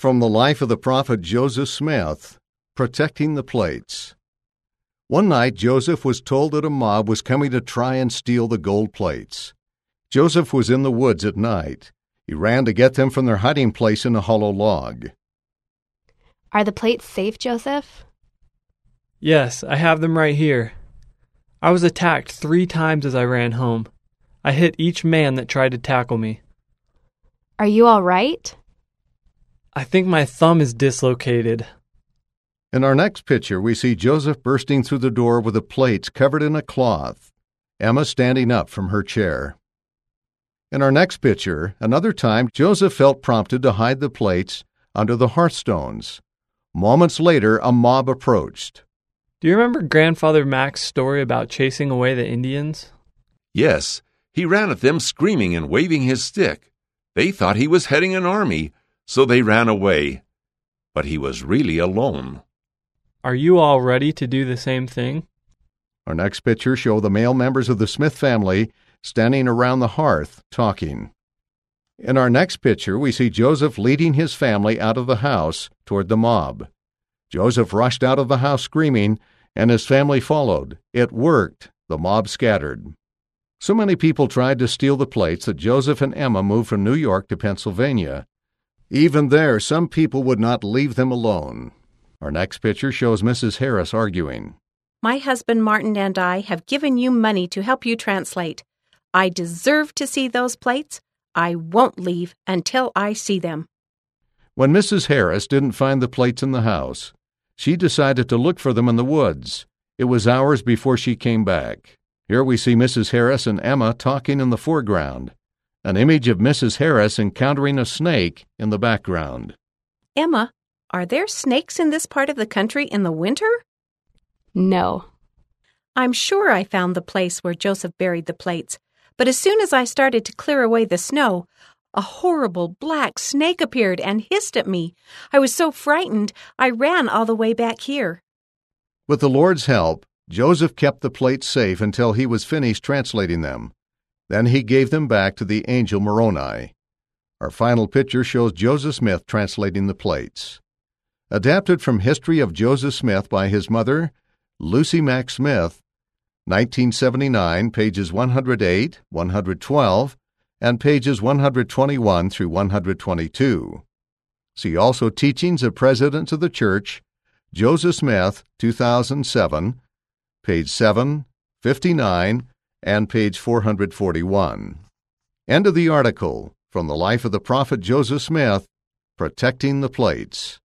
From the life of the prophet Joseph Smith, Protecting the Plates. One night, Joseph was told that a mob was coming to try and steal the gold plates. Joseph was in the woods at night. He ran to get them from their hiding place in a hollow log. Are the plates safe, Joseph? Yes, I have them right here. I was attacked 3 times as I ran home. I hit each man that tried to tackle me. Are you all right? I think my thumb is dislocated. In our next picture, we see Joseph bursting through the door with the plates covered in a cloth, Emma standing up from her chair. In our next picture, another time, Joseph felt prompted to hide the plates under the hearthstones. Moments later, a mob approached. Do you remember Grandfather Mac's story about chasing away the Indians? Yes, he ran at them screaming and waving his stick. They thought he was heading an army, so they ran away. But he was really alone. Are you all ready to do the same thing? Our next picture shows the male members of the Smith family standing around the hearth talking. In our next picture, we see Joseph leading his family out of the house toward the mob. Joseph rushed out of the house screaming, and his family followed. It worked. The mob scattered. So many people tried to steal the plates that Joseph and Emma moved from New York to Pennsylvania. Even there, some people would not leave them alone. Our next picture shows Mrs. Harris arguing. My husband Martin and I have given you money to help you translate. I deserve to see those plates. I won't leave until I see them. When Mrs. Harris didn't find the plates in the house, she decided to look for them in the woods. It was hours before she came back. Here we see Mrs. Harris and Emma talking in the foreground, an image of Mrs. Harris encountering a snake in the background. Emma, are there snakes in this part of the country in the winter? No. I'm sure I found the place where Joseph buried the plates, but as soon as I started to clear away the snow, a horrible black snake appeared and hissed at me. I was so frightened, I ran all the way back here. With the Lord's help, Joseph kept the plates safe until he was finished translating them. Then he gave them back to the angel Moroni. Our final picture shows Joseph Smith translating the plates. Adapted from History of Joseph Smith by his mother, Lucy Mack Smith, 1979, pages 108, 112, and pages 121 through 122. See also Teachings of Presidents of the Church, Joseph Smith, 2007, page 7, 59, and page 441. End of the article. From the life of the prophet Joseph Smith, Protecting the Plates.